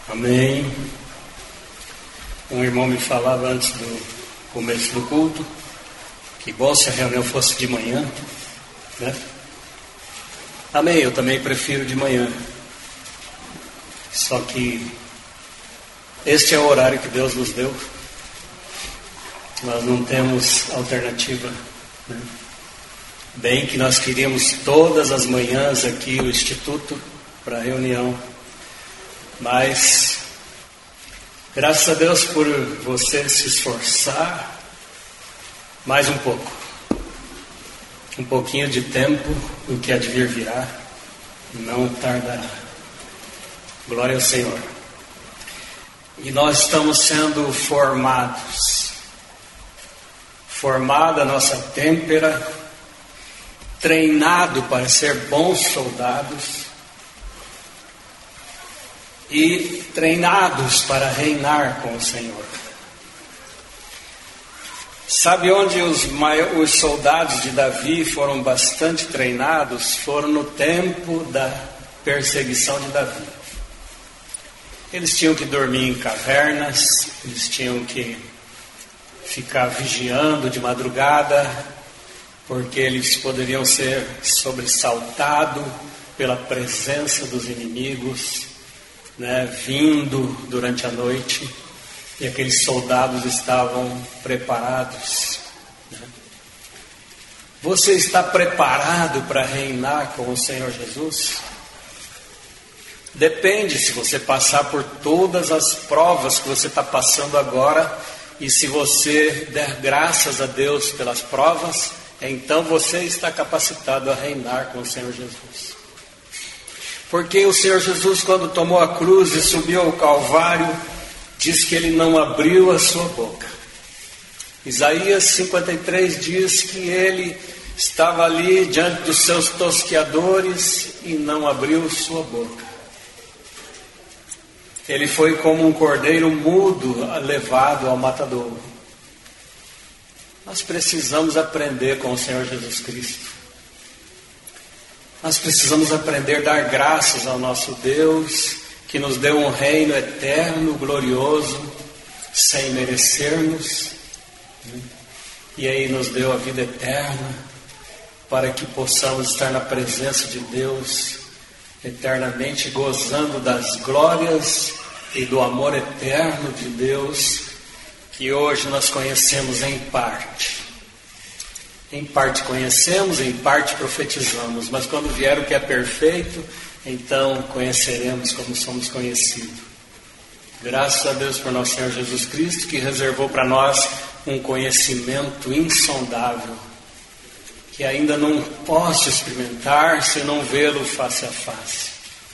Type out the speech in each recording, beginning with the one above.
Amém. Um irmão me falava antes do começo do culto que bom se a reunião fosse de manhã, né? Amém, eu também prefiro de manhã. Só que este é o horário que Deus nos deu. Nós não temos alternativa, né? Bem que nós queríamos todas as manhãs aqui o Instituto para reunião, mas graças a Deus por você se esforçar mais um pouco, um pouquinho de tempo, o que há de vir virá, não tardará. Glória ao Senhor. E nós estamos sendo formada a nossa têmpera, treinado para ser bons soldados e treinados para reinar com o Senhor. Sabe onde os soldados de Davi foram bastante treinados? Foram no tempo da perseguição de Davi. Eles tinham que dormir em cavernas, eles tinham que ficar vigiando de madrugada, porque eles poderiam ser sobressaltados pela presença dos inimigos, né, vindo durante a noite, e aqueles soldados estavam preparados, né? Você está preparado para reinar com o Senhor Jesus? Depende se você passar por todas as provas que você está passando agora, e se você der graças a Deus pelas provas, então você está capacitado a reinar com o Senhor Jesus. Porque o Senhor Jesus, quando tomou a cruz e subiu ao Calvário, diz que ele não abriu a sua boca. Isaías 53 diz que ele estava ali diante dos seus tosqueadores e não abriu sua boca. Ele foi como um cordeiro mudo levado ao matadouro. Nós precisamos aprender com o Senhor Jesus Cristo. Nós precisamos aprender a dar graças ao nosso Deus, que nos deu um reino eterno, glorioso, sem merecermos, né? E aí nos deu a vida eterna, para que possamos estar na presença de Deus, eternamente gozando das glórias e do amor eterno de Deus, que hoje nós conhecemos em parte. Em parte conhecemos, em parte profetizamos, mas quando vier o que é perfeito, então conheceremos como somos conhecidos. Graças a Deus por nosso Senhor Jesus Cristo, que reservou para nós um conhecimento insondável, que ainda não posso experimentar se não vê-lo face a face.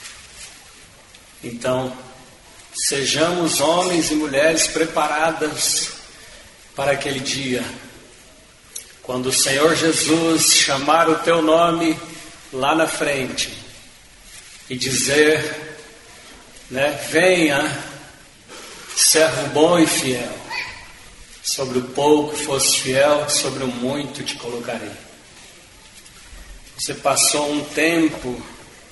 Então, sejamos homens e mulheres preparados para aquele dia, quando o Senhor Jesus chamar o teu nome lá na frente e dizer, né, venha, servo bom e fiel, sobre o pouco fosse fiel, sobre o muito te colocarei. Você passou um tempo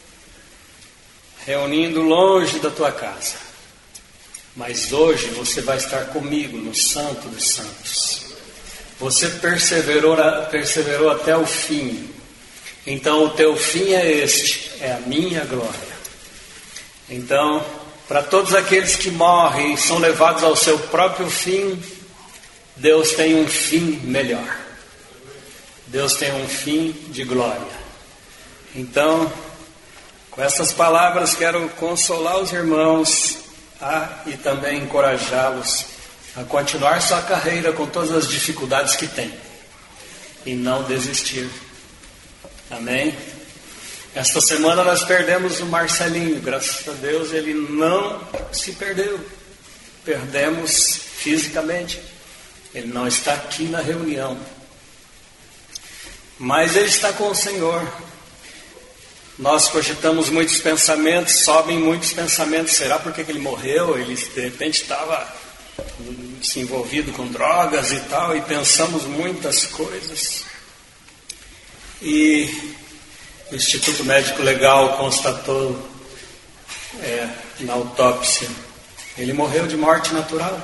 reunindo longe da tua casa, mas hoje você vai estar comigo no Santo dos Santos. Você perseverou até o fim. Então o teu fim é este, é a minha glória. Então, para todos aqueles que morrem e são levados ao seu próprio fim, Deus tem um fim melhor. Deus tem um fim de glória. Então, com essas palavras quero consolar os irmãos e também encorajá-los a continuar sua carreira com todas as dificuldades que tem e não desistir. Amém? Esta semana nós perdemos o Marcelinho. Graças a Deus ele não se perdeu. Perdemos fisicamente. Ele não está aqui na reunião, mas ele está com o Senhor. Nós cogitamos muitos pensamentos, sobem muitos pensamentos. Será porque ele morreu? Ele de repente estava se envolvido com drogas e tal, e pensamos muitas coisas. E o Instituto Médico Legal constatou na autópsia Ele morreu de morte natural.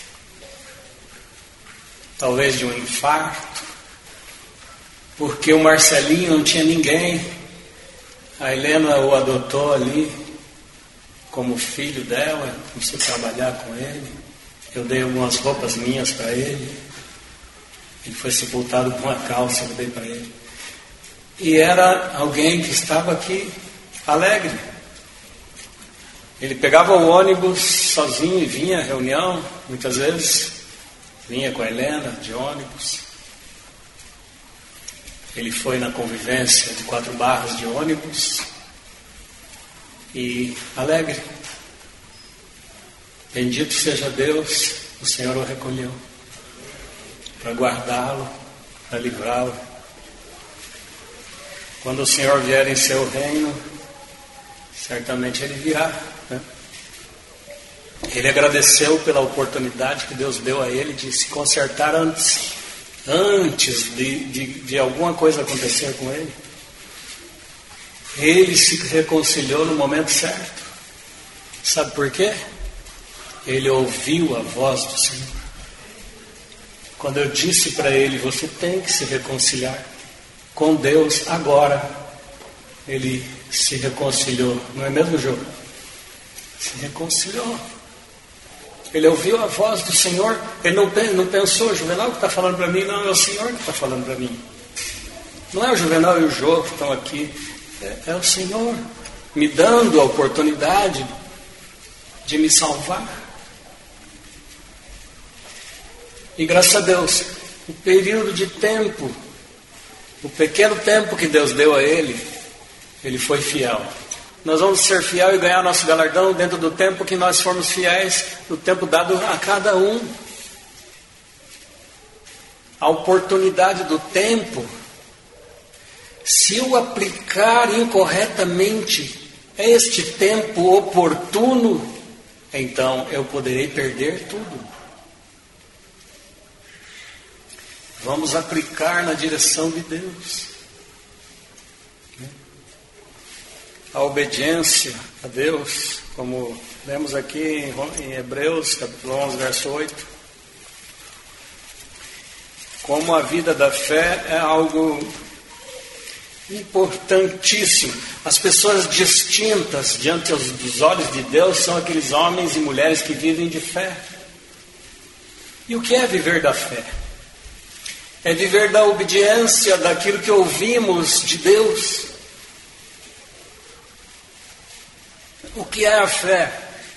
Talvez de um infarto. Porque o Marcelinho não tinha ninguém. A Helena o adotou ali como filho dela, começou a trabalhar com ele. Eu dei algumas roupas minhas para ele. Ele foi sepultado com uma calça que eu dei para ele. E era alguém que estava aqui alegre. Ele pegava o ônibus sozinho e vinha à reunião, muitas vezes. Vinha com a Helena de ônibus. Ele foi na convivência de 4 barras de ônibus. E alegre. Bendito seja Deus, o Senhor o recolheu. Para guardá-lo, para livrá-lo. Quando o Senhor vier em seu reino, certamente Ele virá, né? Ele agradeceu pela oportunidade que Deus deu a ele de se consertar antes de alguma coisa acontecer com ele. Ele se reconciliou no momento certo. Sabe por quê? Ele ouviu a voz do Senhor. Quando eu disse para ele, você tem que se reconciliar com Deus agora, ele se reconciliou. Não é mesmo, Jô? Se reconciliou. Ele ouviu a voz do Senhor. Ele não pensou, Juvenal que está falando para mim. Não, é o Senhor que está falando para mim. Não é o Juvenal e o Jô que estão aqui. É o Senhor me dando a oportunidade de me salvar. E graças a Deus, o período de tempo, o pequeno tempo que Deus deu a ele, ele foi fiel. Nós vamos ser fiel e ganhar nosso galardão dentro do tempo que nós formos fiéis, do tempo dado a cada um. A oportunidade do tempo, se eu aplicar incorretamente este tempo oportuno, então eu poderei perder tudo. Vamos aplicar na direção de Deus. A obediência a Deus, como lemos aqui em Hebreus, capítulo 11, verso 8. Como a vida da fé é algo importantíssimo. As pessoas distintas diante dos olhos de Deus são aqueles homens e mulheres que vivem de fé. E o que é viver da fé? É viver da obediência daquilo que ouvimos de Deus. O que é a fé?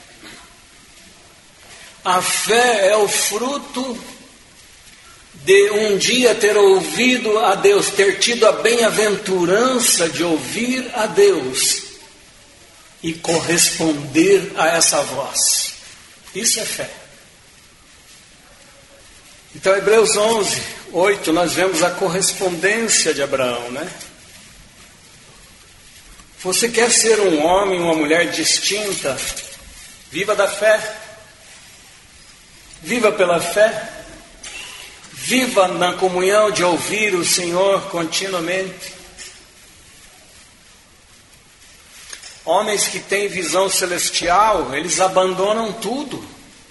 A fé é o fruto de um dia ter ouvido a Deus, ter tido a bem-aventurança de ouvir a Deus e corresponder a essa voz. Isso é fé. Então, Hebreus 11, 8, nós vemos a correspondência de Abraão, né? Você quer ser um homem, uma mulher distinta? Viva da fé. Viva pela fé. Viva na comunhão de ouvir o Senhor continuamente. Homens que têm visão celestial, eles abandonam tudo.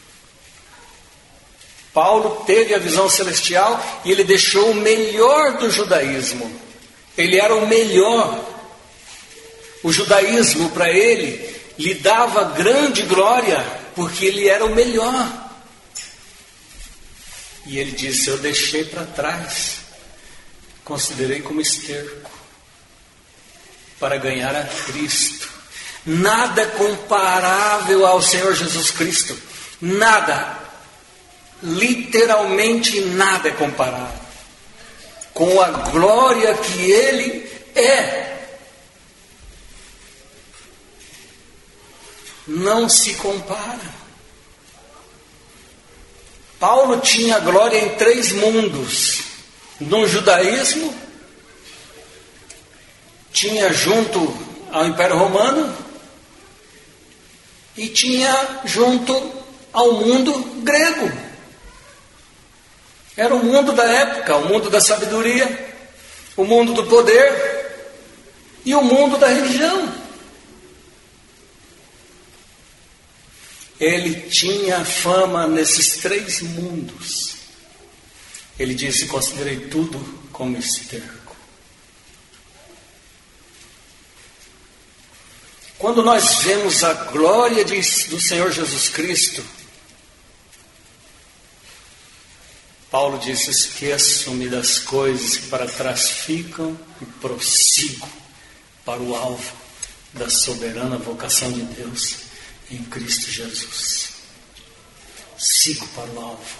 Paulo teve a visão celestial e ele deixou o melhor do judaísmo. Ele era o melhor. O judaísmo para ele lhe dava grande glória, porque ele era o melhor. E ele disse, eu deixei para trás, considerei como esterco, para ganhar a Cristo. Nada comparável ao Senhor Jesus Cristo. Nada. Literalmente nada é comparável com a glória que Ele é. Não se compara. Paulo tinha glória em 3 mundos. No judaísmo, tinha junto ao Império Romano e tinha junto ao mundo grego. Era o mundo da época, o mundo da sabedoria, o mundo do poder e o mundo da religião. Ele tinha fama nesses 3 mundos. Ele disse: considerei tudo como esterco. Quando nós vemos a glória do Senhor Jesus Cristo, Paulo disse: esqueço-me das coisas que para trás ficam e prossigo para o alvo da soberana vocação de Deus em Cristo Jesus. Sigo para o alvo.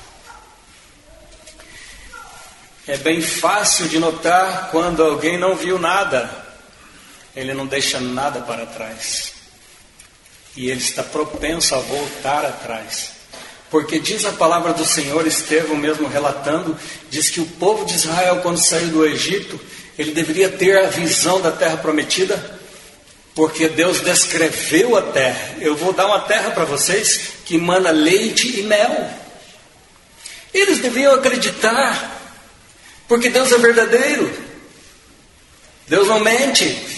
É bem fácil de notar quando alguém não viu nada. Ele não deixa nada para trás. E ele está propenso a voltar atrás. Porque diz a palavra do Senhor, Estevão mesmo relatando, diz que o povo de Israel, quando saiu do Egito, ele deveria ter a visão da terra prometida, porque Deus descreveu a terra. Eu vou dar uma terra para vocês que mana leite e mel. Eles deviam acreditar, porque Deus é verdadeiro. Deus não mente.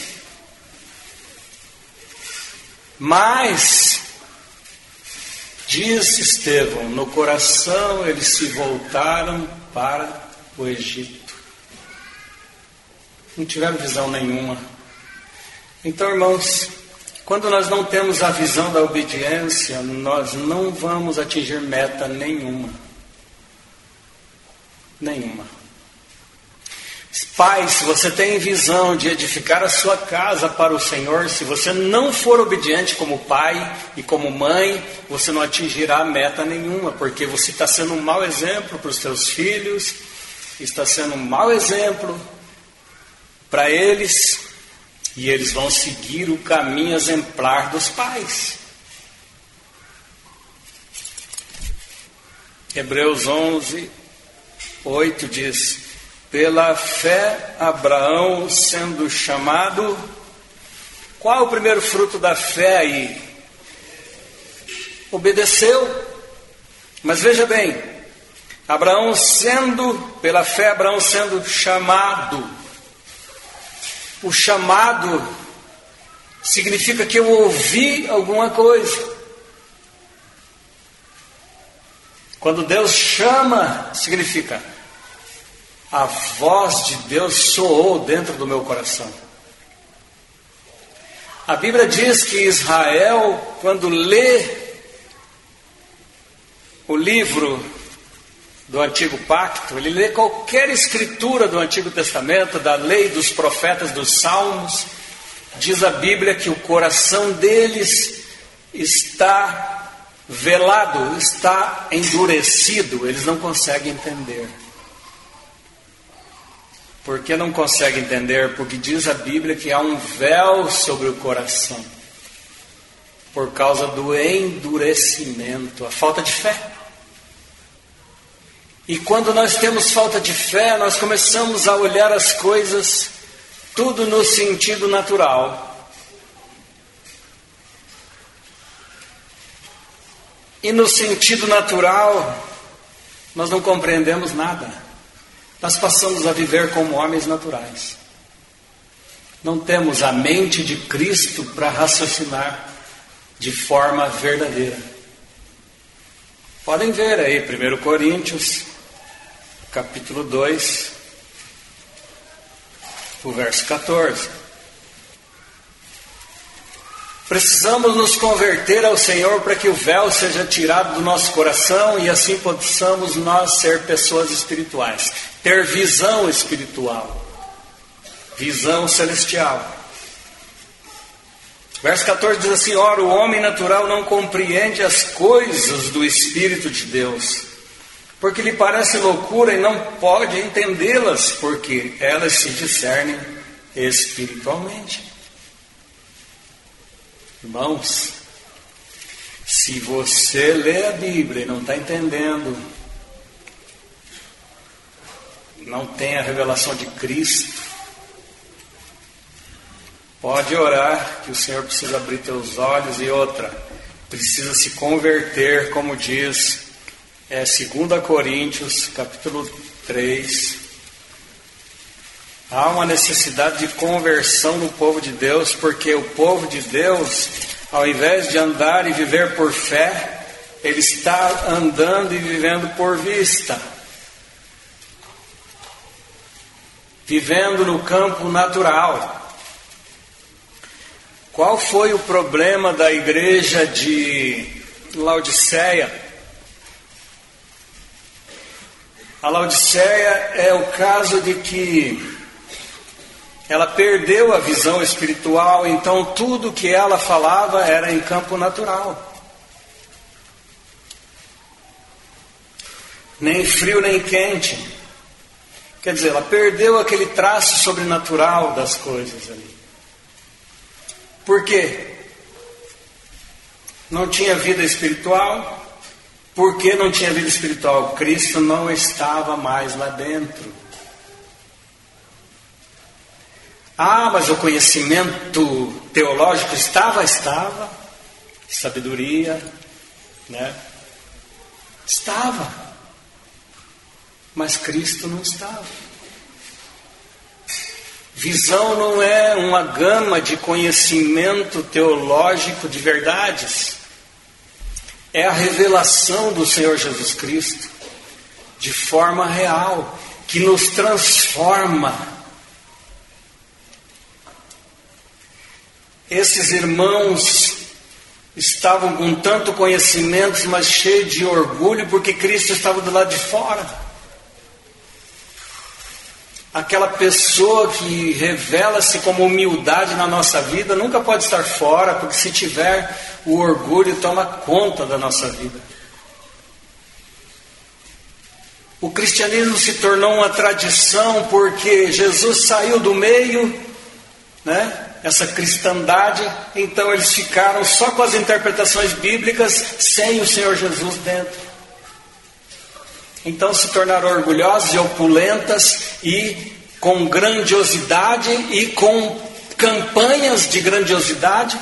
Mas, diz Estevão, no coração eles se voltaram para o Egito. Não tiveram visão nenhuma. Então, irmãos, quando nós não temos a visão da obediência, nós não vamos atingir meta nenhuma. Nenhuma. Pai, se você tem visão de edificar a sua casa para o Senhor, se você não for obediente como pai e como mãe, você não atingirá meta nenhuma, porque você está sendo um mau exemplo para os seus filhos, está sendo um mau exemplo para eles, e eles vão seguir o caminho exemplar dos pais. Hebreus 11, 8 diz: pela fé, Abraão sendo chamado. Qual é o primeiro fruto da fé aí? Obedeceu. Mas veja bem, pela fé, Abraão sendo chamado. O chamado significa que eu ouvi alguma coisa. Quando Deus chama, significa: a voz de Deus soou dentro do meu coração. A Bíblia diz que Israel, quando lê o livro do Antigo Pacto, ele lê qualquer escritura do Antigo Testamento, da lei, dos profetas, dos salmos, diz a Bíblia que o coração deles está velado, está endurecido, eles não conseguem entender. Por que não consegue entender? Porque diz a Bíblia que há um véu sobre o coração, por causa do endurecimento, a falta de fé. E quando nós temos falta de fé, nós começamos a olhar as coisas tudo no sentido natural. E no sentido natural, nós não compreendemos nada. Nós passamos a viver como homens naturais. Não temos a mente de Cristo para raciocinar de forma verdadeira. Podem ver aí, 1 Coríntios, capítulo 2, o verso 14. Precisamos nos converter ao Senhor para que o véu seja tirado do nosso coração e assim possamos nós ser pessoas espirituais. Ter visão espiritual, visão celestial. Verso 14 diz assim: ora, o homem natural não compreende as coisas do Espírito de Deus, porque lhe parece loucura e não pode entendê-las, porque elas se discernem espiritualmente. Irmãos, se você lê a Bíblia e não está entendendo, não tem a revelação de Cristo, pode orar que o Senhor precisa abrir teus olhos. E outra, precisa se converter, como diz 2 Coríntios capítulo 3. Há uma necessidade de conversão no povo de Deus, porque o povo de Deus Ao invés de andar e viver por fé, ele está andando e vivendo por vista. Vivendo no campo natural. Qual foi o problema da igreja de Laodiceia? A Laodiceia é o caso de que ela perdeu a visão espiritual, então tudo que ela falava era em campo natural. Nem frio nem quente. Quer dizer, ela perdeu aquele traço sobrenatural das coisas ali. Por quê? Não tinha vida espiritual. Por que não tinha vida espiritual? Cristo não estava mais lá dentro. Ah, mas o conhecimento teológico estava. Sabedoria, né? Estava. Mas Cristo não estava. Visão não é uma gama de conhecimento teológico de verdades. É a revelação do Senhor Jesus Cristo de forma real, que nos transforma. Esses irmãos estavam com tanto conhecimento, mas cheios de orgulho, porque Cristo estava do lado de fora. Aquela pessoa que revela-se como humildade na nossa vida nunca pode estar fora, porque se tiver, o orgulho toma conta da nossa vida. O cristianismo se tornou uma tradição porque Jesus saiu do meio, né? Essa cristandade, então eles ficaram só com as interpretações bíblicas, sem o Senhor Jesus dentro. Então se tornaram orgulhosos e opulentas e com grandiosidade e com campanhas de grandiosidade,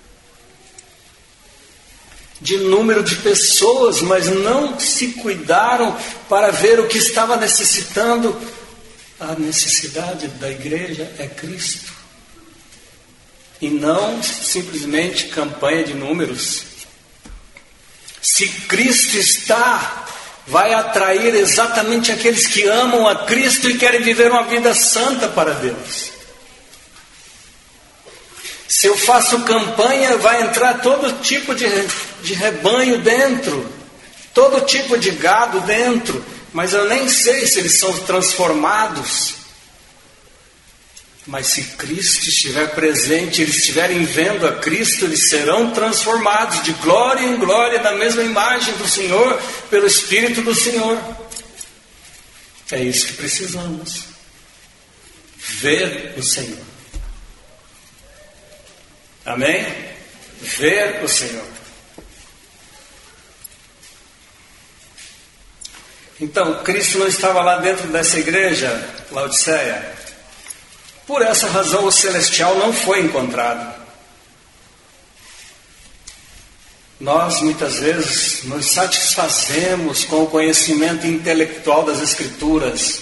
de número de pessoas, mas não se cuidaram para ver o que estava necessitando. A necessidade da igreja é Cristo, e não simplesmente campanha de números. Se Cristo está, vai atrair exatamente aqueles que amam a Cristo e querem viver uma vida santa para Deus. Se eu faço campanha, vai entrar todo tipo de rebanho dentro, todo tipo de gado dentro, mas eu nem sei se eles são transformados. Mas se Cristo estiver presente, eles estiverem vendo a Cristo, eles serão transformados de glória em glória, na mesma imagem do Senhor, pelo Espírito do Senhor. É isso que precisamos. Ver o Senhor. Amém? Ver o Senhor. Então, Cristo não estava lá dentro dessa igreja, Laodiceia. Por essa razão o celestial não foi encontrado. Nós muitas vezes nos satisfazemos com o conhecimento intelectual das Escrituras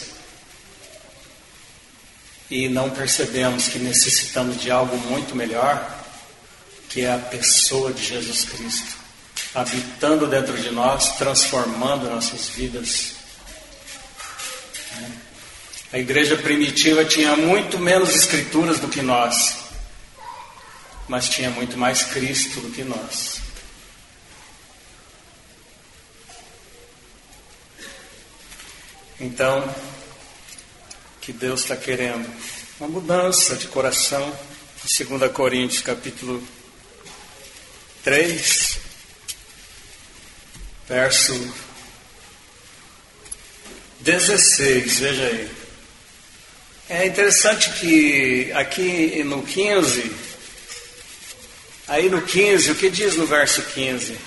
e não percebemos que necessitamos de algo muito melhor, que é a pessoa de Jesus Cristo, habitando dentro de nós, transformando nossas vidas. A igreja primitiva tinha muito menos escrituras do que nós, mas tinha muito mais Cristo do que nós. Então, que Deus está querendo uma mudança de coração. 2 Coríntios capítulo 3, verso 16, veja aí. É interessante que aqui no 15, aí no 15, o que diz no verso 15?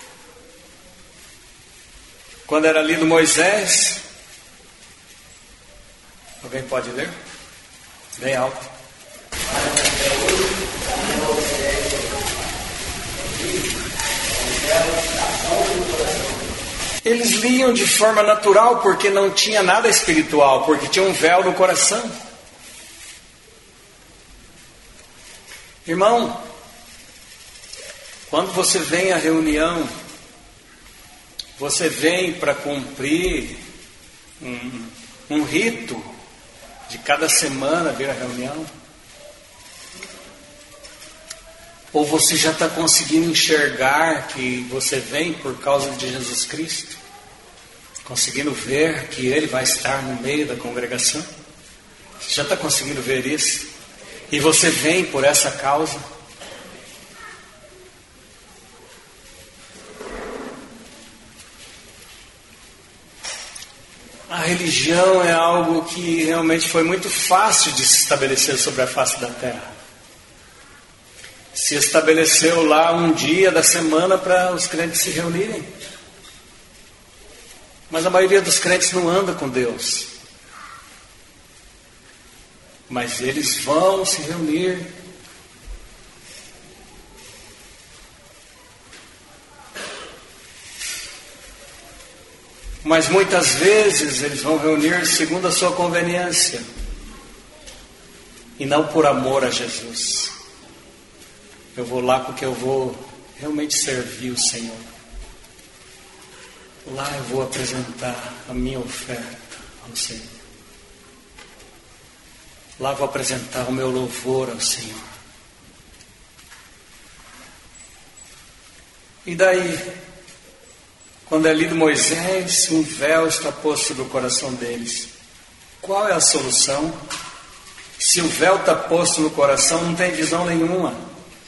Quando era lido Moisés, alguém pode ler? Bem alto. Eles liam de forma natural porque não tinha nada espiritual, porque tinha um véu no coração. Irmão, Quando você vem à reunião, você vem para cumprir um rito de cada semana vir à reunião? Ou você já está conseguindo enxergar que você vem por causa de Jesus Cristo? Conseguindo ver que Ele vai estar no meio da congregação? Você já está conseguindo ver isso? E você vem por essa causa? A religião é algo que realmente foi muito fácil de se estabelecer sobre a face da terra. Se estabeleceu lá um dia da semana para os crentes se reunirem. Mas a maioria dos crentes não anda com Deus. Mas eles vão se reunir. Mas muitas vezes eles vão reunir segundo a sua conveniência. E não por amor a Jesus. Eu vou lá porque eu vou realmente servir o Senhor. Lá eu vou apresentar a minha oferta ao Senhor. Lá eu vou apresentar o meu louvor ao Senhor. E daí, quando é lido Moisés, um véu está posto sobre o coração deles. Qual é a solução? Se o véu está posto no coração, não tem visão nenhuma.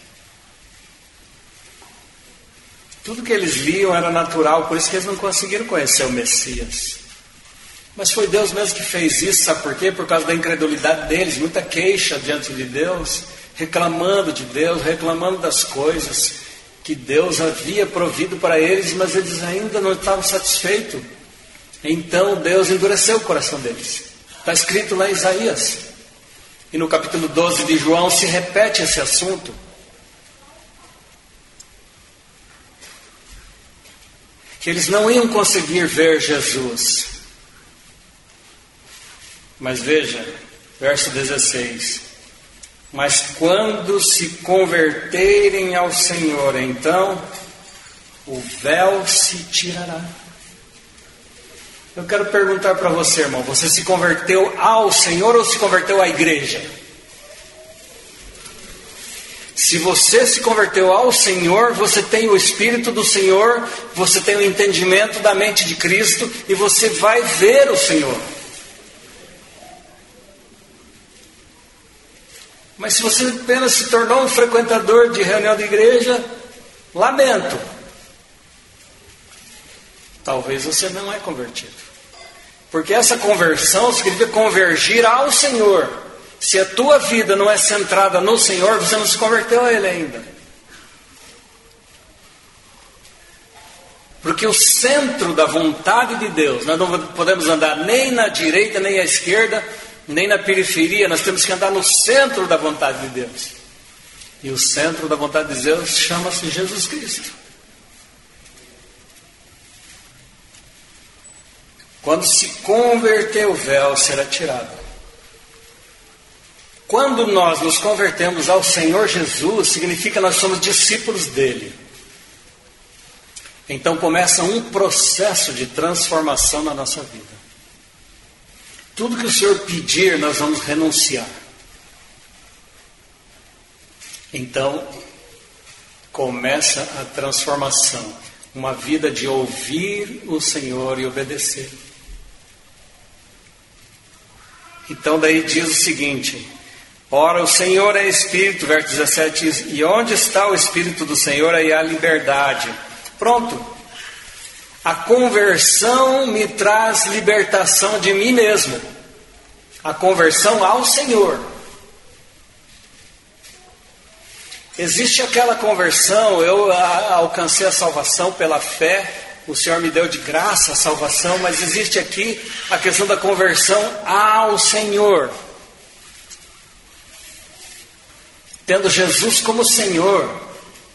Tudo que eles liam era natural, por isso que eles não conseguiram conhecer o Messias. Mas foi Deus mesmo que fez isso, sabe por quê? Por causa da incredulidade deles, muita queixa diante de Deus, reclamando de Deus, reclamando das coisas que Deus havia provido para eles, mas eles ainda não estavam satisfeitos. Então Deus endureceu o coração deles. Está escrito lá em Isaías. E no capítulo 12 de João se repete esse assunto. Que eles não iam conseguir ver Jesus. Mas veja, verso 16. Mas quando se converterem ao Senhor, então o véu se tirará. Eu quero perguntar para você, irmão, você se converteu ao Senhor ou se converteu à igreja? Se você se converteu ao Senhor, você tem o Espírito do Senhor, você tem o entendimento da mente de Cristo e você vai ver o Senhor. Mas se você apenas se tornou um frequentador de reunião de igreja, lamento. Talvez você não é convertido. Porque essa conversão significa convergir ao Senhor. Se a tua vida não é centrada no Senhor, você não se converteu a Ele ainda. Porque o centro da vontade de Deus, nós não podemos andar nem na direita, nem à esquerda, nem na periferia, nós temos que andar no centro da vontade de Deus. E o centro da vontade de Deus chama-se Jesus Cristo. Quando se converter, o véu será tirado. Quando nós nos convertemos ao Senhor Jesus, significa que nós somos discípulos dele. Então começa um processo de transformação na nossa vida. Tudo que o Senhor pedir, nós vamos renunciar. Então, começa a transformação. Uma vida de ouvir o Senhor e obedecer. Então daí diz o seguinte: ora, o Senhor é Espírito, verso 17 diz, e onde está o Espírito do Senhor, aí há liberdade. Pronto. A conversão me traz libertação de mim mesmo. A conversão ao Senhor. Existe aquela conversão, eu alcancei a salvação pela fé, o Senhor me deu de graça a salvação, mas existe aqui a questão da conversão ao Senhor. Tendo Jesus como Senhor.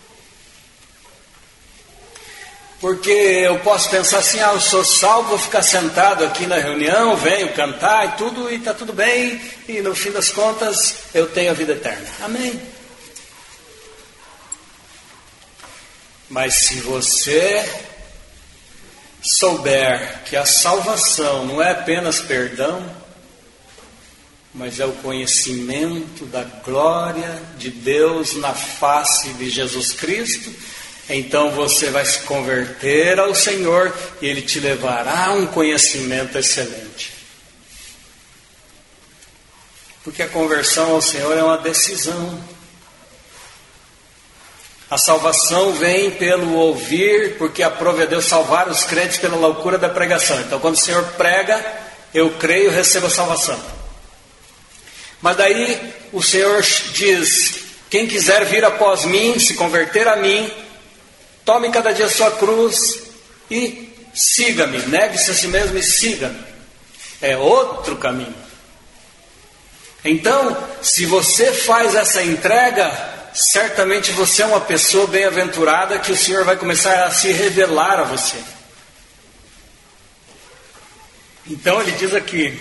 Porque eu posso pensar assim, eu sou salvo, vou ficar sentado aqui na reunião, venho cantar e tudo, e está tudo bem, e no fim das contas eu tenho a vida eterna. Amém. Mas se você souber que a salvação não é apenas perdão, mas é o conhecimento da glória de Deus na face de Jesus Cristo, então você vai se converter ao Senhor e Ele te levará a um conhecimento excelente. Porque a conversão ao Senhor é uma decisão. A salvação vem pelo ouvir, porque aprove a Deus salvar os crentes pela loucura da pregação. Então, quando o Senhor prega, eu creio, recebo a salvação. Mas daí o Senhor diz: quem quiser vir após mim, se converter a mim, tome cada dia a sua cruz e siga-me. Negue-se a si mesmo e siga-me. É outro caminho. Então, se você faz essa entrega, certamente você é uma pessoa bem-aventurada, que o Senhor vai começar a se revelar a você. Então ele diz aqui: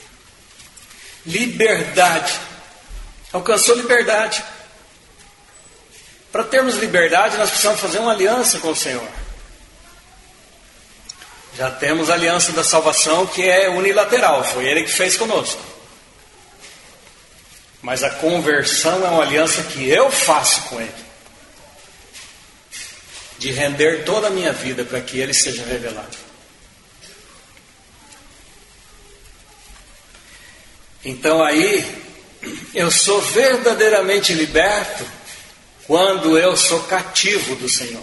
liberdade. Alcançou liberdade. Para termos liberdade, nós precisamos fazer uma aliança com o Senhor. Já temos a aliança da salvação, que é unilateral, foi Ele que fez conosco. Mas a conversão é uma aliança que eu faço com Ele, de render toda a minha vida para que Ele seja revelado. Então aí, eu sou verdadeiramente liberto quando eu sou cativo do Senhor.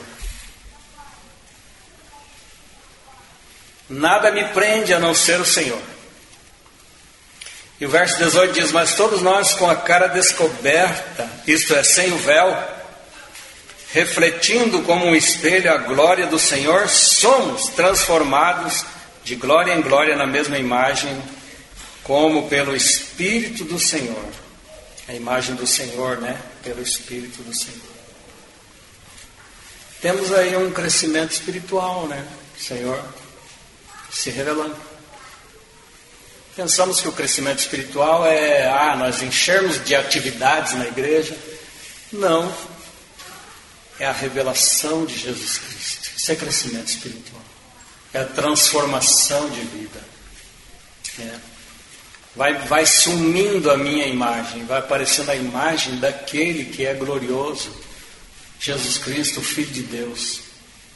Nada me prende a não ser o Senhor. E o verso 18 diz: mas todos nós, com a cara descoberta, isto é, sem o véu, refletindo como um espelho a glória do Senhor, somos transformados de glória em glória na mesma imagem, como pelo Espírito do Senhor. A imagem do Senhor, né? Pelo Espírito do Senhor. Temos aí um crescimento espiritual, né? O Senhor se revelando. Pensamos que o crescimento espiritual é nós enchermos de atividades na igreja. Não. É a revelação de Jesus Cristo. Isso é crescimento espiritual. É a transformação de vida. Vai sumindo a minha imagem, vai aparecendo a imagem daquele que é glorioso, Jesus Cristo, o Filho de Deus.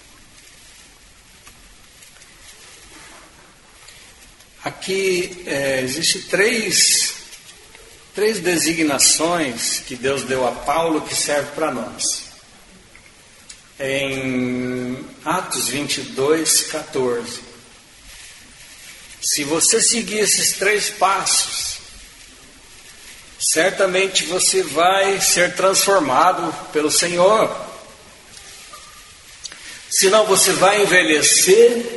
Aqui existem três designações que Deus deu a Paulo que servem para nós. Em Atos 22, 14. Se você seguir esses 3 passos, certamente você vai ser transformado pelo Senhor. Senão você vai envelhecer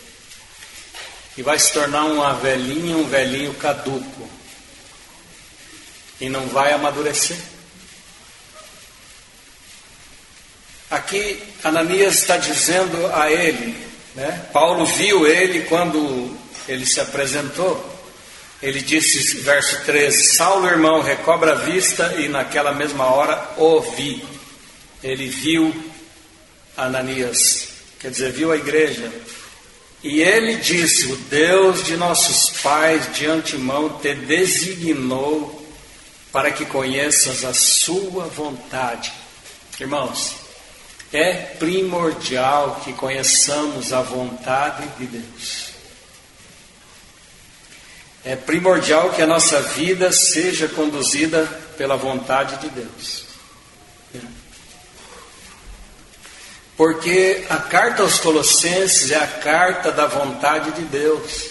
e vai se tornar uma velhinha, um velhinho caduco. E não vai amadurecer. Aqui Ananias está dizendo a ele, né? Paulo viu ele quando ele se apresentou. Ele disse, verso 13: Saulo, irmão, recobra a vista, e naquela mesma hora ouvi. Ele viu Ananias, quer dizer, viu a igreja. E ele disse: o Deus de nossos pais de antemão te designou para que conheças a sua vontade. Irmãos, é primordial que conheçamos a vontade de Deus. É primordial que a nossa vida seja conduzida pela vontade de Deus. Porque a carta aos Colossenses é a carta da vontade de Deus.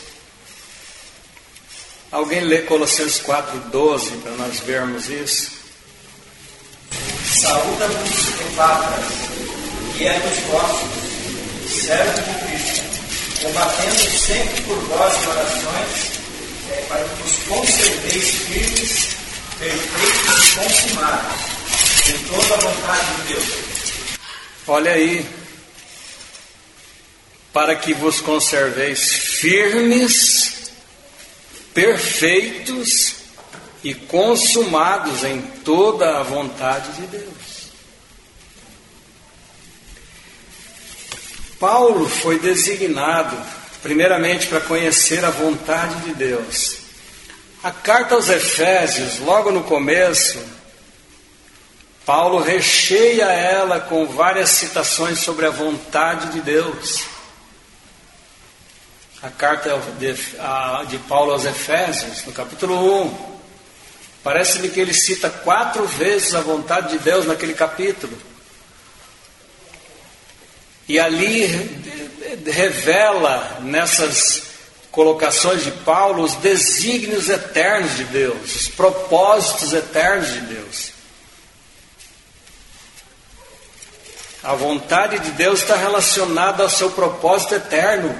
Alguém lê Colossenses 4:12 para nós vermos isso? Saúda-vos, Epáfras, que é dos vossos, servo de Cristo, combatendo sempre por vós em orações, para que os conserveis firmes, perfeitos e consumados, em toda a vontade de Deus. Olha aí, para que vos conserveis firmes, perfeitos e consumados em toda a vontade de Deus. Paulo foi designado, primeiramente, para conhecer a vontade de Deus. A carta aos Efésios, logo no começo, Paulo recheia ela com várias citações sobre a vontade de Deus. A carta de Paulo aos Efésios, no capítulo 1, parece-me que ele cita 4 vezes a vontade de Deus naquele capítulo. E ali revela, nessas colocações de Paulo, os desígnios eternos de Deus, os propósitos eternos de Deus. A vontade de Deus está relacionada ao seu propósito eterno.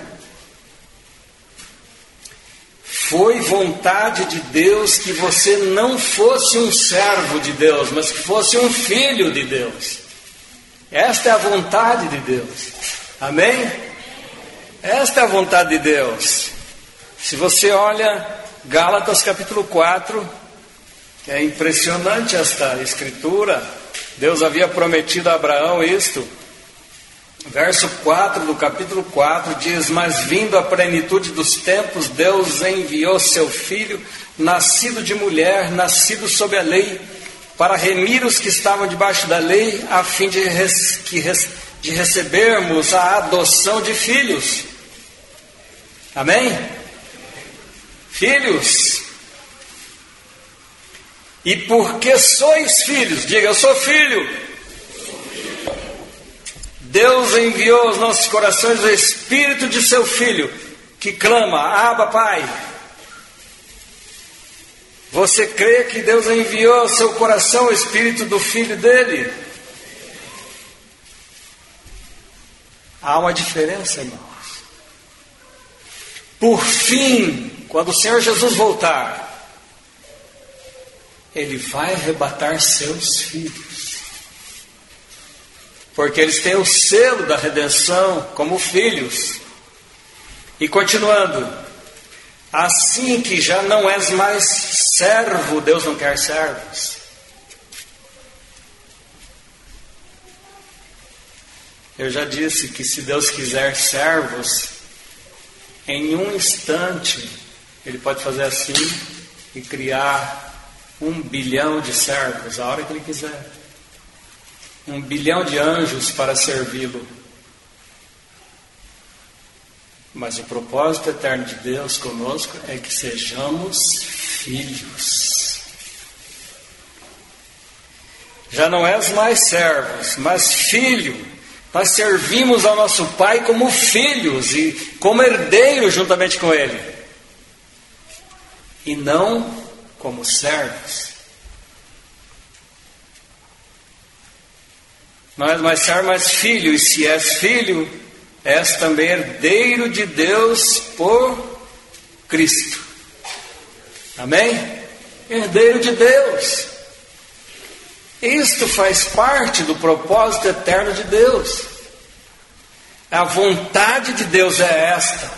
Foi vontade de Deus que você não fosse um servo de Deus, mas que fosse um filho de Deus. Esta é a vontade de Deus. Amém? Esta é a vontade de Deus. Se você olha Gálatas capítulo 4, é impressionante esta escritura. Deus havia prometido a Abraão isto. Verso 4 do capítulo 4 diz: mas vindo a plenitude dos tempos, Deus enviou seu filho, nascido de mulher, nascido sob a lei, para remir os que estavam debaixo da lei, a fim de recebermos a adoção de filhos. Amém? Filhos. E porque sois filhos, diga: eu sou filho. Deus enviou aos nossos corações o Espírito de seu Filho, que clama: Abba, Pai. Você crê que Deus enviou ao seu coração o Espírito do Filho dele? Há uma diferença, irmãos. Por fim, quando o Senhor Jesus voltar, Ele vai arrebatar seus filhos. Porque eles têm o selo da redenção como filhos. E continuando: assim que já não és mais servo, Deus não quer servos. Eu já disse que se Deus quiser servos, em um instante Ele pode fazer assim e criar 1 bilhão de servos, a hora que Ele quiser. 1 bilhão de anjos para servi-lo. Mas o propósito eterno de Deus conosco é que sejamos filhos. Já não és mais servos, mas filho. Nós servimos ao nosso Pai como filhos e como herdeiros juntamente com Ele. E não como servos. Não és mais servo, mas filho. E se és filho, és também herdeiro de Deus por Cristo. Amém? Herdeiro de Deus. Isto faz parte do propósito eterno de Deus. A vontade de Deus é esta.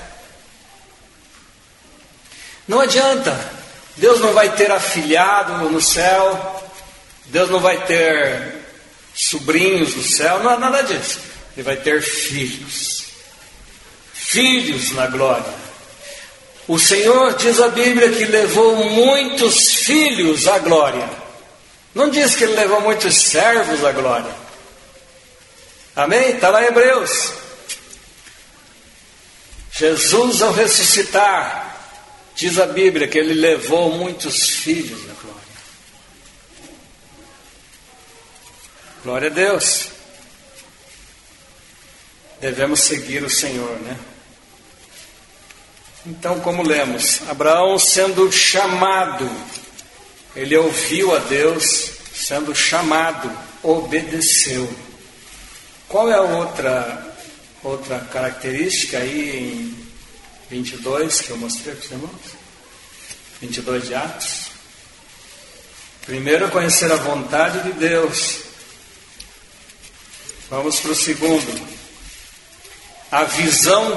Não adianta. Deus não vai ter afilhado no céu. Deus não vai ter sobrinhos no céu. Não há nada disso. Ele vai ter filhos. Filhos na glória. O Senhor, diz a Bíblia, que levou muitos filhos à glória. Não diz que Ele levou muitos servos à glória. Amém? Está lá em Hebreus. Jesus, ao ressuscitar, diz a Bíblia que Ele levou muitos filhos à glória. Glória a Deus. Devemos seguir o Senhor, né? Então, como lemos, Abraão sendo chamado, ele ouviu a Deus, sendo chamado, obedeceu. Qual é a outra característica aí em 22 que eu mostrei para os irmãos? 22 de Atos. Primeiro, conhecer a vontade de Deus. Vamos para o segundo. A visão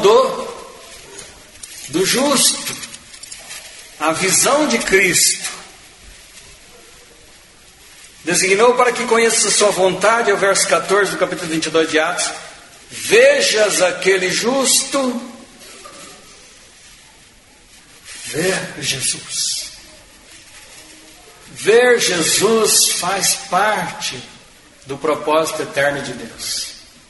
do justo. A visão de Cristo. Designou para que conheça a sua vontade, é o verso 14 do capítulo 22 de Atos. vejas aquele justo, ver Jesus. Ver Jesus faz parte do propósito eterno de Deus.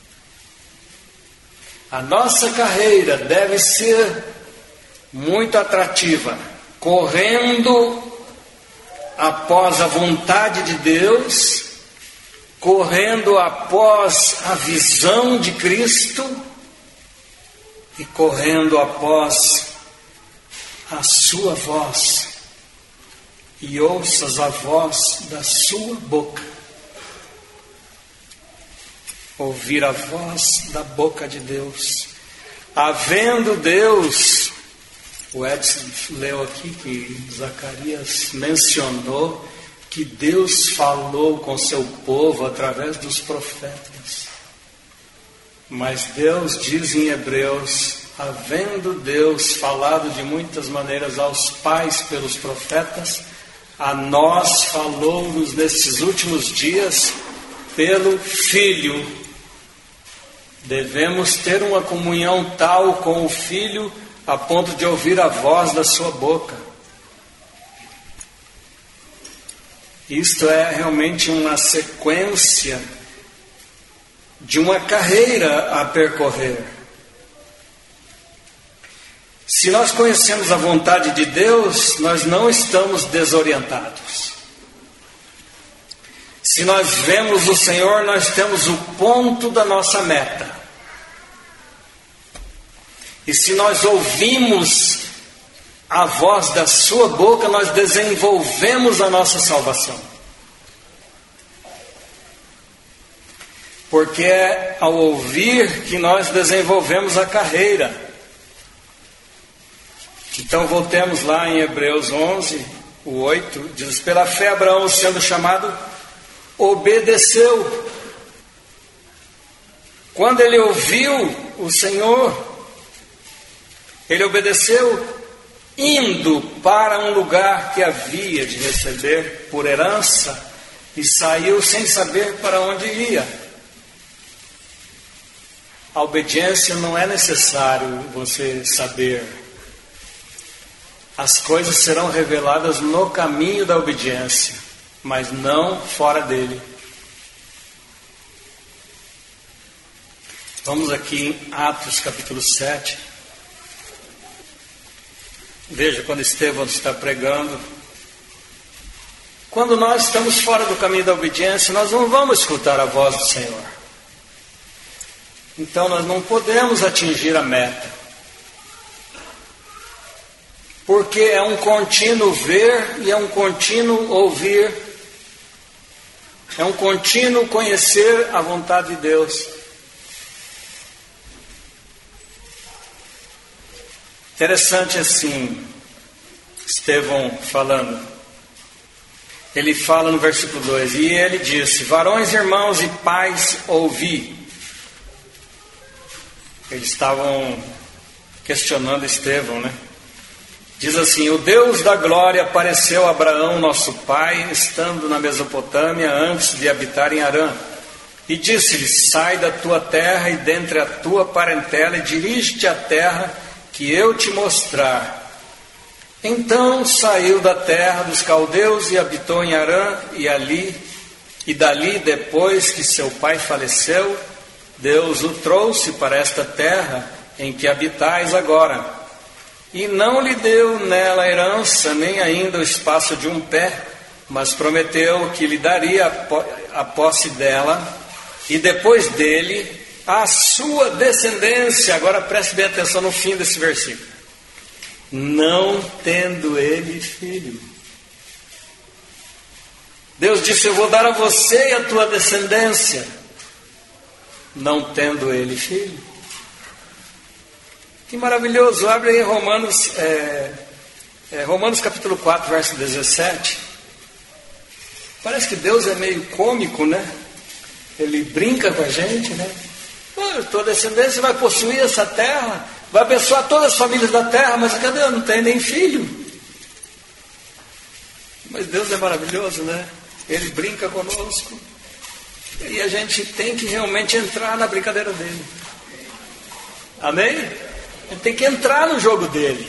A nossa carreira deve ser muito atrativa, correndo após a vontade de Deus, correndo após a visão de Cristo e correndo após a sua voz, e ouças a voz da sua boca. Ouvir a voz da boca de Deus. Havendo Deus, o Edson leu aqui que Zacarias mencionou que Deus falou com seu povo através dos profetas. Mas Deus diz em Hebreus, havendo Deus falado de muitas maneiras aos pais pelos profetas, a nós falou-nos nesses últimos dias pelo Filho. Devemos ter uma comunhão tal com o Filho a ponto de ouvir a voz da sua boca. Isto é realmente uma sequência de uma carreira a percorrer. Se nós conhecemos a vontade de Deus, nós não estamos desorientados. Se nós vemos o Senhor, nós temos o ponto da nossa meta. E se nós ouvimos a voz da sua boca, nós desenvolvemos a nossa salvação. Porque é ao ouvir que nós desenvolvemos a carreira. Então voltemos lá em Hebreus 11, o 8, diz: pela fé Abraão, sendo chamado, obedeceu. Quando ele ouviu o Senhor, ele obedeceu, indo para um lugar que havia de receber por herança, e saiu sem saber para onde ia. A obediência não é necessário você saber. As coisas serão reveladas no caminho da obediência, mas não fora dele. Vamos aqui em Atos capítulo 7. Veja quando Estevão está pregando. Quando nós estamos fora do caminho da obediência, nós não vamos escutar a voz do Senhor. Então nós não podemos atingir a meta. Porque é um contínuo ver e é um contínuo ouvir. É um contínuo conhecer a vontade de Deus. Interessante assim, Estevão falando. Ele fala no versículo 2: e ele disse: varões, irmãos e pais, ouvi. Eles estavam questionando Estevão, né? Diz assim: o Deus da glória apareceu a Abraão, nosso pai, estando na Mesopotâmia, antes de habitar em Harã. E disse-lhe: sai da tua terra e dentre a tua parentela, e dirige-te à terra que eu te mostrar. Então saiu da terra dos caldeus e habitou em Harã, e dali, depois que seu pai faleceu, Deus o trouxe para esta terra em que habitais agora. E não lhe deu nela herança, nem ainda o espaço de um pé, mas prometeu que lhe daria a posse dela, e depois dele, a sua descendência. Agora preste bem atenção no fim desse versículo. Não tendo ele filho. Deus disse: eu vou dar a você e a tua descendência, não tendo ele filho. Que maravilhoso. Abre aí Romanos, Romanos capítulo 4, verso 17. Parece que Deus é meio cômico, né? Ele brinca com a gente, né? Tua descendência vai possuir essa terra, vai abençoar todas as famílias da terra, mas cadê? Eu não tenho nem filho. Mas Deus é maravilhoso, né? Ele brinca conosco. E a gente tem que realmente entrar na brincadeira dele. Amém? Ele tem que entrar no jogo dele.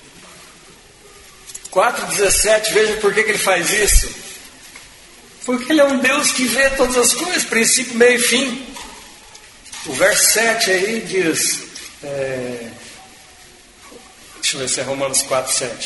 4,17, veja por que ele faz isso. Porque ele é um Deus que vê todas as coisas, princípio, meio e fim. O verso 7 aí diz, deixa eu ver se é Romanos 4,7.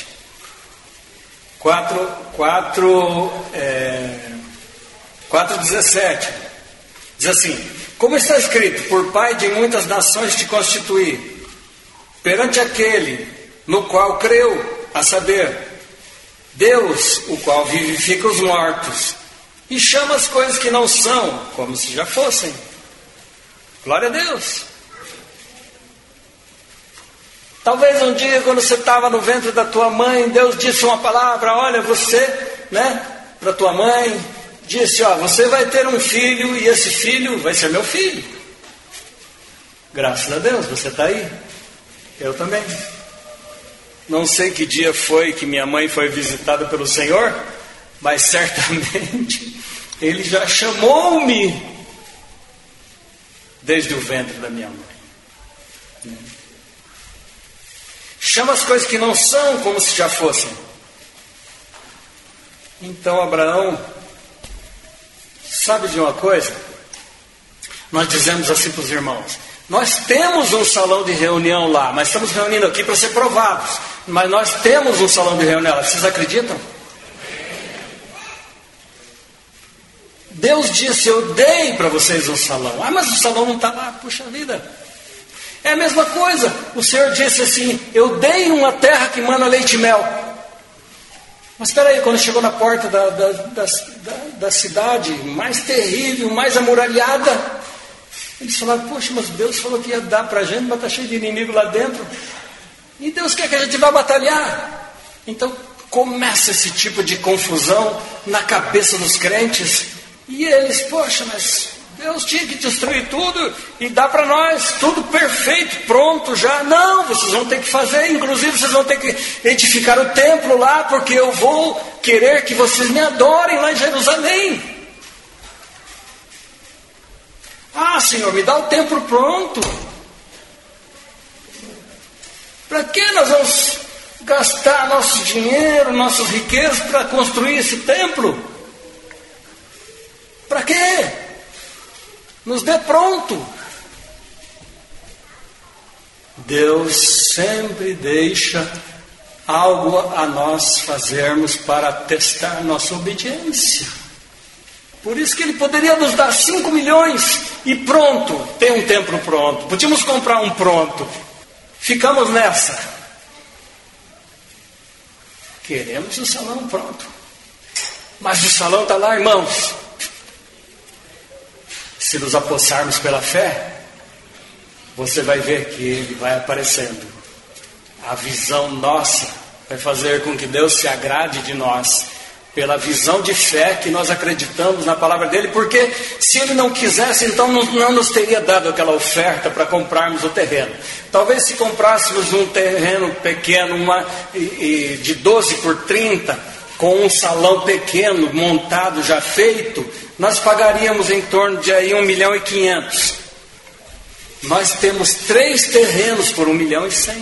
4,17 diz assim: como está escrito, por pai de muitas nações te constituí, perante aquele no qual creu, a saber, Deus, o qual vivifica os mortos e chama as coisas que não são como se já fossem. Glória a Deus. Talvez um dia, quando você estava no ventre da tua mãe, Deus disse uma palavra: olha, você, para tua mãe, disse: ó, você vai ter um filho e esse filho vai ser meu filho. Graças a Deus, você está aí. Eu também. Não sei que dia foi que minha mãe foi visitada pelo Senhor, mas certamente Ele já chamou-me desde o ventre da minha mãe. Chama as coisas que não são como se já fossem. Então Abraão, sabe de uma coisa? Nós dizemos assim para os irmãos: nós temos um salão de reunião lá, mas estamos reunindo aqui para ser provados. Mas nós temos um salão de reunião lá, vocês acreditam? Deus disse: eu dei para vocês um salão. Ah, mas o salão não está lá. Puxa vida. É a mesma coisa. O Senhor disse assim: eu dei uma terra que mana leite e mel. Mas espera aí, quando chegou na porta da cidade mais terrível, mais amuralhada, eles falaram: poxa, mas Deus falou que ia dar para a gente, mas está cheio de inimigo lá dentro. E Deus quer que a gente vá batalhar. Então começa esse tipo de confusão na cabeça dos crentes. E eles: poxa, mas Deus tinha que destruir tudo e dar para nós tudo perfeito, pronto já. Não, vocês vão ter que fazer, inclusive vocês vão ter que edificar o templo lá, porque eu vou querer que vocês me adorem lá em Jerusalém. Ah, Senhor, me dá o templo pronto. Para que nós vamos gastar nosso dinheiro, nossas riquezas para construir esse templo? Para quê? Nos dê pronto. Deus sempre deixa algo a nós fazermos para testar nossa obediência. Por isso que Ele poderia nos dar 5 milhões e pronto, tem um templo pronto. Podíamos comprar um pronto. Ficamos nessa. Queremos o salão pronto. Mas o salão está lá, irmãos. Se nos apossarmos pela fé, você vai ver que Ele vai aparecendo. A visão nossa vai fazer com que Deus se agrade de nós, pela visão de fé que nós acreditamos na palavra dEle, porque se Ele não quisesse, então não nos teria dado aquela oferta para comprarmos o terreno. Talvez se comprássemos um terreno pequeno, de 12 por 30, com um salão pequeno, montado, já feito, nós pagaríamos em torno de aí 1.500.000. Nós temos 3 terrenos por 1.100.000.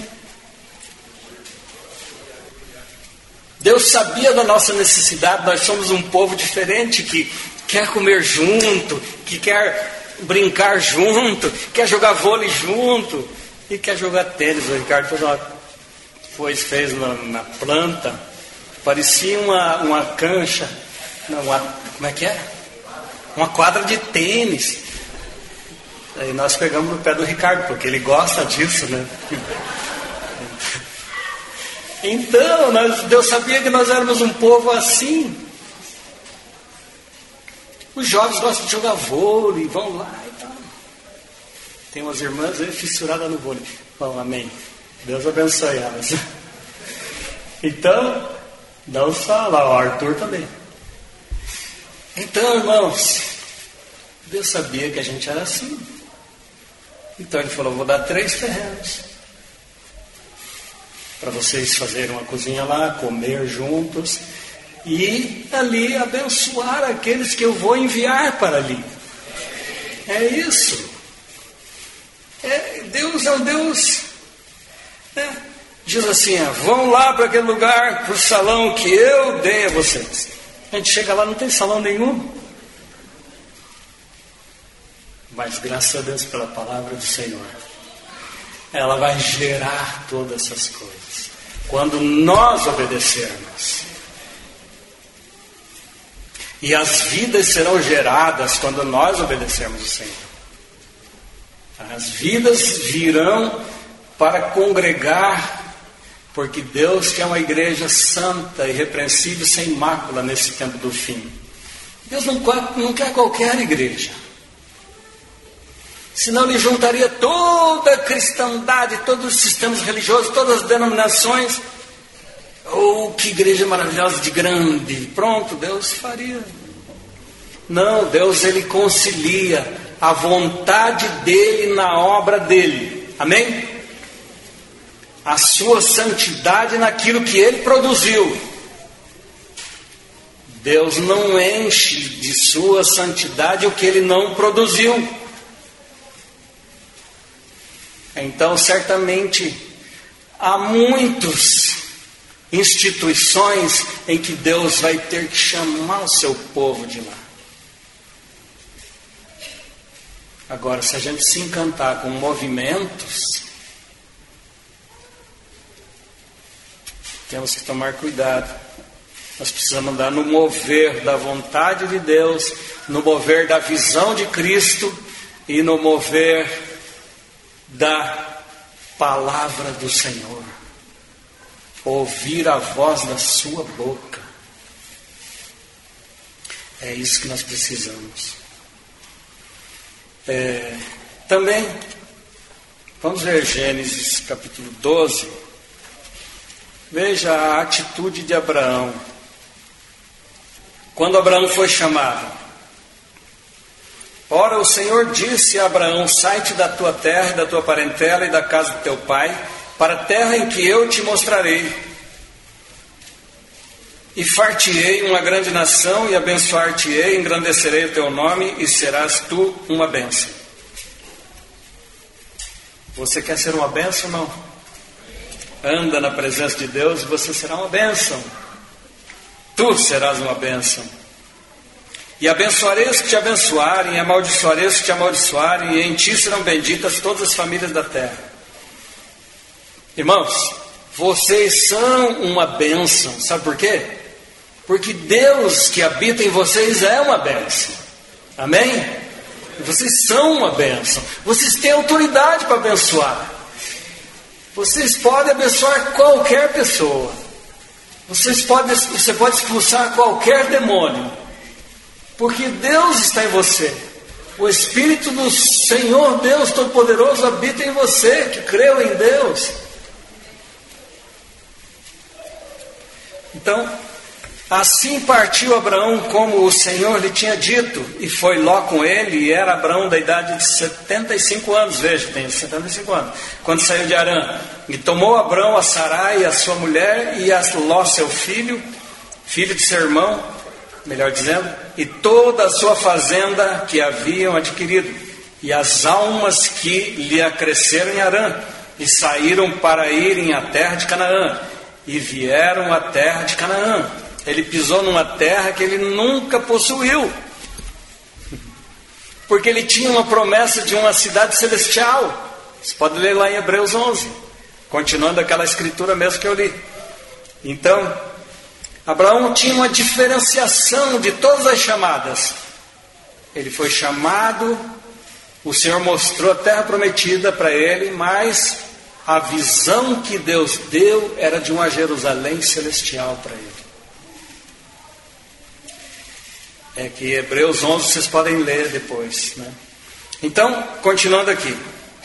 Deus sabia da nossa necessidade. Nós somos um povo diferente, que quer comer junto, que quer brincar junto, quer jogar vôlei junto e quer jogar tênis. O Ricardo fez na planta, parecia uma cancha, como é que é? Uma quadra de tênis. Aí nós pegamos no pé do Ricardo, porque ele gosta disso, né? Então, Deus sabia que nós éramos um povo assim. Os jovens gostam de jogar vôlei, vão lá e tal. Tem umas irmãs aí fissuradas no vôlei. Bom, amém. Deus abençoe elas. Então, não só lá, o Arthur também. Então, irmãos, Deus sabia que a gente era assim. Então Ele falou: vou dar 3 terrenos para vocês fazerem uma cozinha lá, comer juntos e ali abençoar aqueles que eu vou enviar para ali. É isso. Deus é um Deus, diz assim, vão lá para aquele lugar, para o salão que eu dei a vocês. A gente chega lá, não tem salão nenhum. Mas graças a Deus pela palavra do Senhor, ela vai gerar todas essas coisas. Quando nós obedecermos. E as vidas serão geradas quando nós obedecermos o Senhor. As vidas virão para congregar, porque Deus quer uma igreja santa, irrepreensível, sem mácula nesse tempo do fim. Deus não quer qualquer igreja. Senão Ele juntaria toda a cristandade, todos os sistemas religiosos, todas as denominações. Oh, que igreja maravilhosa de grande. Pronto, Deus faria. Não, Deus Ele concilia a vontade dEle na obra dEle. Amém? A sua santidade naquilo que Ele produziu. Deus não enche de sua santidade o que Ele não produziu. Então, certamente, há muitas instituições em que Deus vai ter que chamar o seu povo de lá. Agora, se a gente se encantar com movimentos, temos que tomar cuidado. Nós precisamos andar no mover da vontade de Deus, no mover da visão de Cristo e no mover da palavra do Senhor. Ouvir a voz da sua boca. É isso que nós precisamos. Também, vamos ver Gênesis capítulo 12. Veja a atitude de Abraão. Quando Abraão foi chamado. Ora, o Senhor disse a Abraão: sai-te da tua terra, da tua parentela e da casa de teu pai, para a terra em que eu te mostrarei. E far-te-ei uma grande nação, e abençoar-te-ei, engrandecerei o teu nome, e serás tu uma bênção. Você quer ser uma bênção ou não? Anda na presença de Deus e você será uma bênção. Tu serás uma bênção. E abençoarei os que te abençoarem, e amaldiçoarei os que te amaldiçoarem, e em ti serão benditas todas as famílias da terra. Irmãos, vocês são uma bênção. Sabe por quê? Porque Deus que habita em vocês é uma bênção. Amém? Vocês são uma bênção. Vocês têm autoridade para abençoar. Vocês podem abençoar qualquer pessoa. Você pode expulsar qualquer demônio. Porque Deus está em você. O Espírito do Senhor Deus Todo-Poderoso habita em você, que creu em Deus. Então, assim partiu Abraão como o Senhor lhe tinha dito, e foi Ló com ele, e era Abraão da idade de 75 anos, veja, tem 75 anos, quando saiu de Harã. E tomou Abraão a Sarai, a sua mulher, e a Ló seu filho de seu irmão, melhor dizendo, e toda a sua fazenda que haviam adquirido, e as almas que lhe acresceram em Harã, e saíram para irem à terra de Canaã, e vieram à terra de Canaã. Ele pisou numa terra que ele nunca possuiu, porque ele tinha uma promessa de uma cidade celestial. Você pode ler lá em Hebreus 11, continuando aquela escritura mesmo que eu li. Então, Abraão tinha uma diferenciação de todas as chamadas. Ele foi chamado, o Senhor mostrou a terra prometida para ele, mas a visão que Deus deu era de uma Jerusalém celestial para ele. É que Hebreus 11 vocês podem ler depois, né? Então, continuando aqui.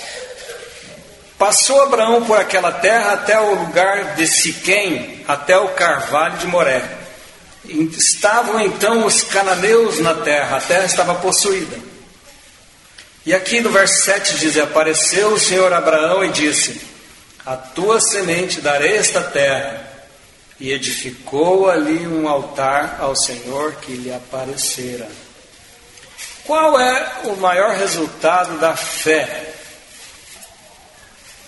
Passou Abraão por aquela terra até o lugar de Siquém, até o carvalho de Moré. Estavam então os cananeus na terra, a terra estava possuída. E aqui no verso 7 diz: apareceu o Senhor a Abraão e disse: a tua semente darei esta terra. E edificou ali um altar ao Senhor que lhe aparecera. Qual é o maior resultado da fé?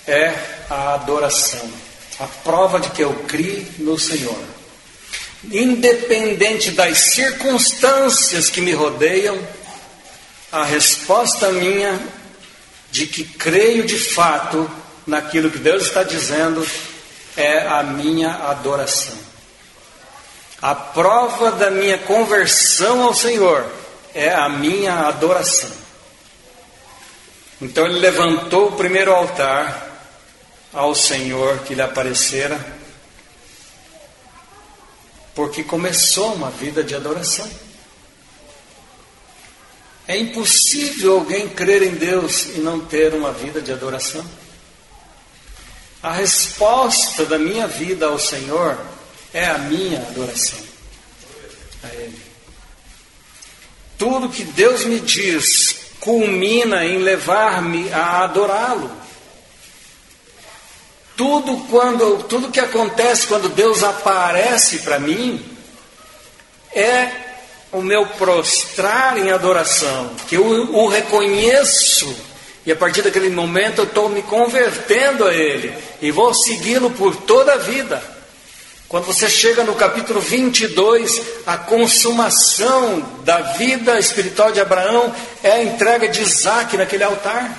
é a adoração. A prova de que eu criei no Senhor. Independente das circunstâncias que me rodeiam, a resposta minha de que creio de fato naquilo que Deus está dizendo é a minha adoração. A prova da minha conversão ao Senhor é a minha adoração. Então ele levantou o primeiro altar ao Senhor que lhe aparecera, porque começou uma vida de adoração. É impossível alguém crer em Deus e não ter uma vida de adoração. A resposta da minha vida ao Senhor é a minha adoração a Ele. Tudo que Deus me diz culmina em levar-me a adorá-lo. Tudo que acontece quando Deus aparece para mim é o meu prostrar em adoração, que eu o reconheço, e a partir daquele momento eu estou me convertendo a Ele e vou segui-lo por toda a vida. Quando você chega no capítulo 22, a consumação da vida espiritual de Abraão é a entrega de Isaac naquele altar.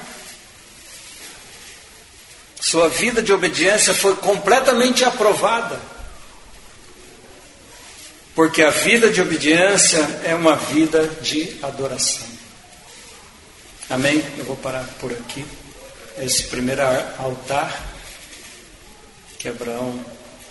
Sua vida de obediência foi completamente aprovada. Porque a vida de obediência é uma vida de adoração. Amém? Eu vou parar por aqui. Esse primeiro altar que Abraão...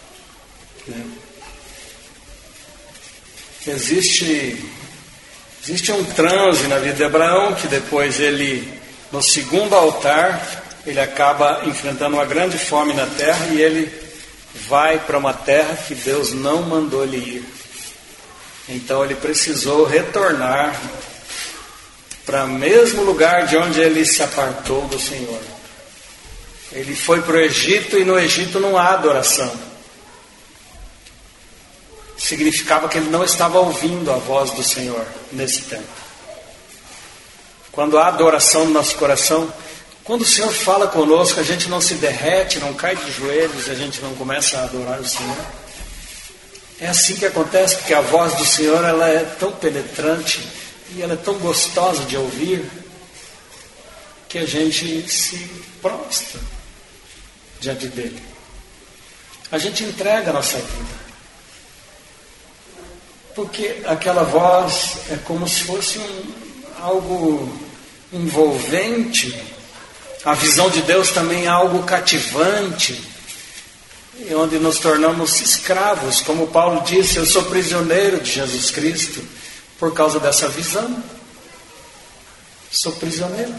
Existe um transe na vida de Abraão, que depois ele, no segundo altar, ele acaba enfrentando uma grande fome na terra e ele vai para uma terra que Deus não mandou ele ir. Então ele precisou retornar para o mesmo lugar de onde ele se apartou do Senhor. Ele foi para o Egito e no Egito não há adoração. Significava que ele não estava ouvindo a voz do Senhor nesse tempo. Quando há adoração no nosso coração, quando o Senhor fala conosco, a gente não se derrete, não cai de joelhos, a gente não começa a adorar o Senhor. É assim que acontece, porque a voz do Senhor ela é tão penetrante e ela é tão gostosa de ouvir que a gente se prostra diante dele. A gente entrega a nossa vida. Porque aquela voz é como se fosse algo envolvente. A visão de Deus também é algo cativante, onde nos tornamos escravos. Como Paulo disse, eu sou prisioneiro de Jesus Cristo por causa dessa visão. Sou prisioneiro.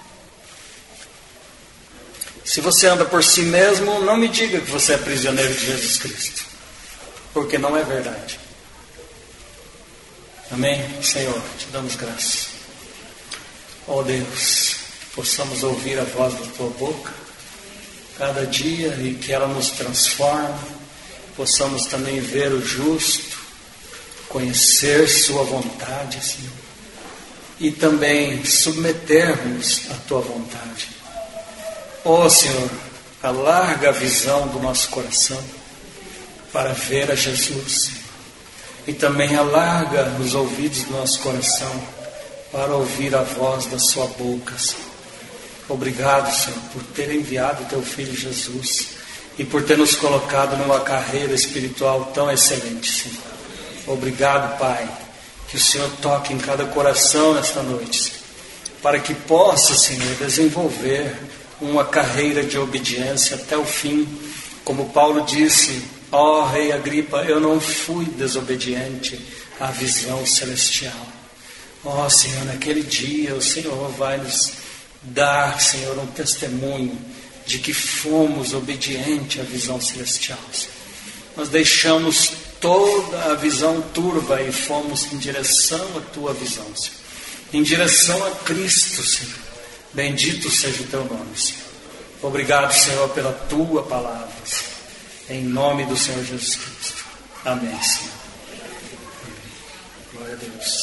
Se você anda por si mesmo, não me diga que você é prisioneiro de Jesus Cristo, porque não é verdade. Amém? Senhor, te damos graça. Ó Deus, possamos ouvir a voz da Tua boca cada dia e que ela nos transforme. Possamos também ver o justo, conhecer Sua vontade, Senhor, e também submetermos à Tua vontade. Ó Senhor, alarga a visão do nosso coração para ver a Jesus, Senhor. E também alarga os ouvidos do nosso coração para ouvir a voz da Sua boca, Senhor. Obrigado, Senhor, por ter enviado Teu Filho Jesus e por ter nos colocado numa carreira espiritual tão excelente, Senhor. Obrigado, Pai, que o Senhor toque em cada coração nesta noite, Senhor, para que possa, Senhor, desenvolver uma carreira de obediência até o fim. Como Paulo disse: ó Rei Agripa, eu não fui desobediente à visão celestial. Ó Senhor, naquele dia o Senhor vai nos dar, Senhor, um testemunho de que fomos obedientes à visão celestial, Senhor. Nós deixamos toda a visão turva e fomos em direção à Tua visão, Senhor. Em direção a Cristo, Senhor. Bendito seja o Teu nome, Senhor. Obrigado, Senhor, pela Tua palavra, Senhor. Em nome do Senhor Jesus Cristo. Amém, Senhor. Glória a Deus.